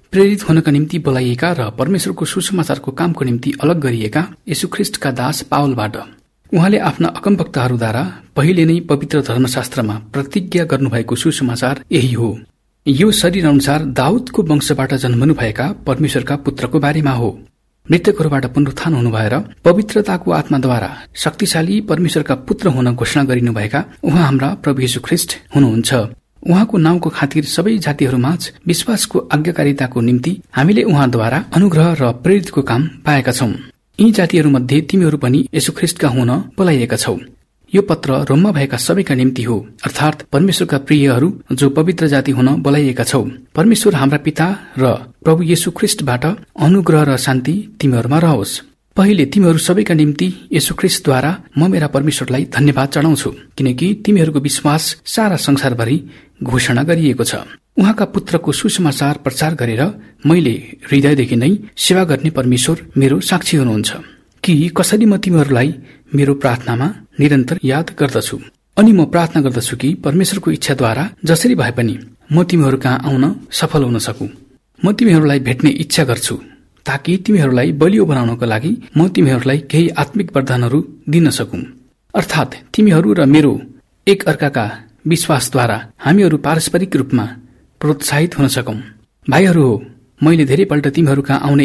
प्रेरित हुनका निम्ति बोलाइएका र परमेश्वरको सुसमाचारको कामको निम्ति अलग गरिएका येशूख्रीष्टका दास पावलबाट उहाँले आफ्ना अगमवक्ताहरूद्वारा पहिले नै पवित्र धर्मशास्त्रमा प्रतिज्ञा गर्नुभएको सुसमाचार यही हो। यो शरीर अनुसार दाउदको वंशबाट जन्मनुभएका परमेश्वरका पुत्रको बारेमा हो। मृतकहरूबाट पुनरुत्थान हुनु भएर पवित्रताको आत्माद्वारा शक्तिशाली परमेश्वरका पुत्र हुन घोषणा गरिनुभएका उहाँ हाम्रा प्रभु येशू ख्रीष्ट हुनुहुन्छ। उहाँको नाउँको खातिर सबै जातिहरूमाझ विश्वासको आज्ञाकारिताको निम्ति हामीले उहाँद्वारा अनुग्रह र प्रेरितको काम पाएका छौं। यी जातिहरूमध्ये तिमीहरू पनि येशू ख्रीष्टका हुन बोलाइएका छौ। यो पत्र रोममा भएका सबैका निम्ति हो, अर्थात परमेश्वरका प्रियहरू जो पवित्र जाति हुन बोलाइएका छौ। परमेश्वर हाम्रा पिता र प्रभु येशू ख्रीष्टबाट अनुग्रह र शान्ति तिमीहरूमा रहोस्। पहिले तिमीहरू सबैका निम्ति येशू ख्रीष्टद्वारा म मेरा परमेश्वरलाई धन्यवाद चढाउँछु, किनकि तिमीहरूको विश्वास सारा संसारभरि घोषणा गरिएको छ। उहाँका पुत्रको सुसमाचार प्रचार गरेर मैले हृदयदेखि नै सेवा गर्ने परमेश्वर मेरो साक्षी हुनुहुन्छ कि कसरी म तिमीहरूलाई मेरो प्रार्थनामा निरन्तर याद गर्दछु। अनि म प्रार्थना गर्दछु कि परमेश्वरको इच्छाद्वारा जसरी भए पनि म तिमीहरू कहाँ आउन सफल हुन सकु। म तिमीहरूलाई भेट्ने इच्छा गर्छु ताकि तिमीहरूलाई बलियो बनाउनको लागि म तिमीहरूलाई केही आत्मिक वरदानहरू दिन सकूं, अर्थात तिमीहरू र मेरो एक अर्काका विश्वासद्वारा हामीहरू पारस्परिक रूपमा प्रोत्साहित हुन सकौं। भाइहरू हो, मैले धेरैपल्ट तिमीहरू कहाँ आउने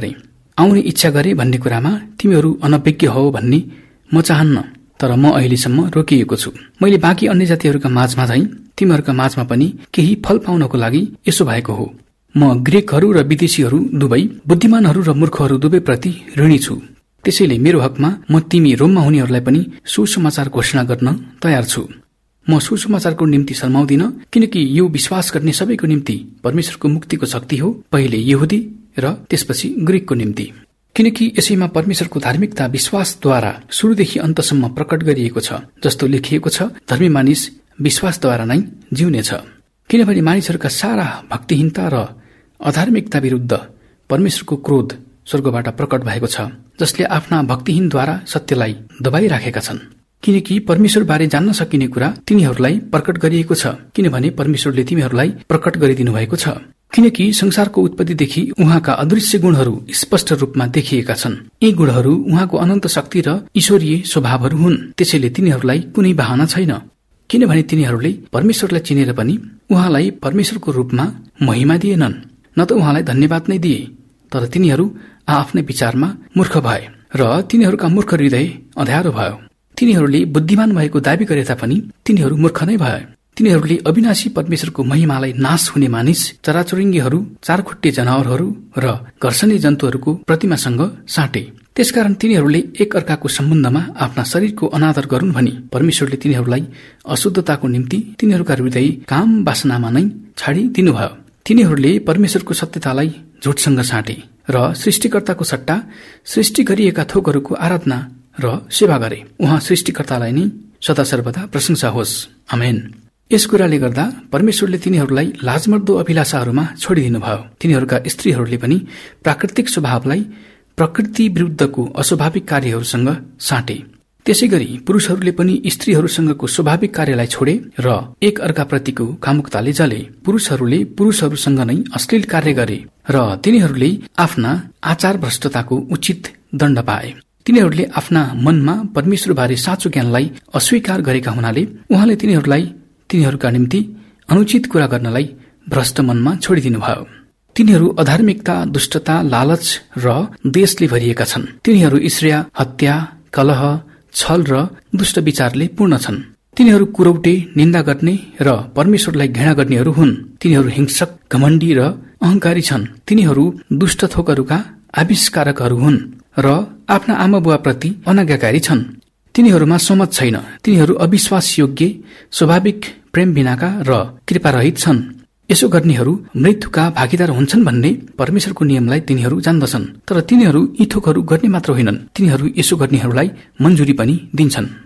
इच्छा गरे भन्ने कुरामा तिमीहरू अनभिज्ञ हो भन्ने म चाहन्न, तर म अहिलेसम्म रोकिएको छु। मैले बाँकी अन्य जातिहरूका माझमा झैं तिमीहरूका माझमा पनि केही फल पाउनको लागि यसो भएको हो। म ग्रीकहरू र विदेशीहरू दुवै, बुद्धिमानहरू र मूर्खहरू दुवै प्रति ऋणी छु। त्यसैले मेरो हकमा म तिमी रोममा हुनेहरूलाई पनि सुसमाचार घोषणा गर्न तयार छु। म सुसमाचारको निम्ति शर्माउँदिन, किनकि यो विश्वास गर्ने सबैको निम्ति परमेश्वरको मुक्तिको शक्ति हो, पहिले यहुदी र त्यसपछि ग्रीकको निम्ति। किनकि यसैमा परमेश्वरको धार्मिकता विश्वासद्वारा सुरुदेखि अन्तसम्म प्रकट गरिएको छ। जस्तो लेखिएको छ, धर्मी मानिस विश्वासद्वारा नै जिउनेछ। किनभने मानिसहरूका सारा भक्तिहीनता र अधार्मिकता विरुद्ध परमेश्वरको क्रोध स्वर्गबाट प्रकट भएको छ, जसले आफ्ना भक्तिहीनद्वारा सत्यलाई दबाइराखेका छन्। किनकि परमेश्वरबारे जान्न सकिने कुरा तिनीहरूलाई प्रकट गरिएको छ, किनभने परमेश्वरले तिमीहरूलाई प्रकट गरिदिनु भएको छ। किनकि संसारको उत्पत्तिदेखि उहाँका अदृश्य गुणहरू स्पष्ट रूपमा देखिएका छन्। यी गुणहरू उहाँको अनन्त शक्ति र ईश्वरीय स्वभावहरू हुन्। त्यसैले तिनीहरूलाई कुनै बहाना छैन, किनभने तिनीहरूले परमेश्वरलाई चिनेर पनि उहाँलाई परमेश्वरको रूपमा महिमा दिएनन्, न त उहाँलाई धन्यवाद नै दिए। तर तिनीहरू आफ्नै विचारमा मूर्ख भए र तिनीहरूका मूर्ख हृदय अँध्यारो भयो। तिनीहरूले बुद्धिमान भएको दावी गरे तापनि तिनीहरू मूर्ख नै भए। तिनीहरूले अविनाशी परमेश्वरको महिमालाई नाश हुने मानिस, चराचुरुङ्गीहरू, चारखुट्टे जनावरहरू र घर्षणे जन्तुहरूको प्रतिमासँग साटे। त्यसकारण तिनीहरूले एक अर्काको सम्बन्धमा आफ्ना शरीरको अनादर गरून् भनी परमेश्वरले तिनीहरूलाई अशुद्धताको निम्ति तिनीहरूका हृदय काम वासनामा नै छाडिदिनुभयो। तिनीहरूले परमेश्वरको सत्यतालाई झुटसँग साटे र सृष्टिकर्ताको सट्टा सृष्टि गरिएका थोकहरूको आराधना र सेवा गरे। उहाँ सृष्टिकर्तालाई नै सदा सर्वदा प्रशंसा होस्। आमेन। यस कुराले गर्दा परमेश्वरले तिनीहरूलाई लाजमर्दो अभिलाषाहरूमा छोडिदिनुभयो। तिनीहरूका स्त्रीहरूले पनि प्राकृतिक स्वभावलाई प्रकृति विरुद्धको अस्वाभाविक कार्यहरूसँग साटे। त्यसै गरी पुरुषहरूले पनि स्त्रीहरूसँगको स्वाभाविक कार्यलाई छोडे र एक अर्काप्रतिको कामुकताले जले। पुरुषहरूले पुरुषहरूसँग नै अश्लील कार्य गरे र तिनीहरूले आफ्ना आचार भ्रष्टताको उचित दण्ड पाए। तिनीहरूले आफ्ना मनमा परमेश्वरबारे साँचो ज्ञानलाई अस्वीकार गरेका हुनाले उहाँले तिनीहरूका निम्ति अनुचित कुरा गर्नलाई भ्रष्ट मनमा छोडिदिनुभयो। तिनीहरू अधार्मिकता, दुष्टता, लालच र देशले भरिएका छन्। तिनीहरू ईर्ष्या, हत्या, कलह, छल र दुष्ट विचारले पूर्ण छन्। तिनीहरू कुरौटे, निन्दा गर्ने र परमेश्वरलाई घृणा गर्नेहरू हुन्। तिनीहरू हिंसक, घमण्डी र अहंकारी छन्। तिनीहरू दुष्ट थोकहरूका आविष्कारकहरू हुन् र आफ्ना आमा बुवाप्रति अनाज्ञाकारी छन्। तिनीहरूमा समझ छैन। तिनीहरू अविश्वासयोग्य, स्वाभाविक प्रेम बिनाका र कृपारहित छन्। यसो गर्नेहरू मृत्युका भागीदार हुन्छन् भन्ने परमेश्वरको नियमलाई तिनीहरू जान्दछन्। तर तिनीहरू यी थोकहरू गर्ने मात्र होइनन्, तिनीहरू यसो गर्नेहरूलाई मन्जुरी पनि दिन्छन्।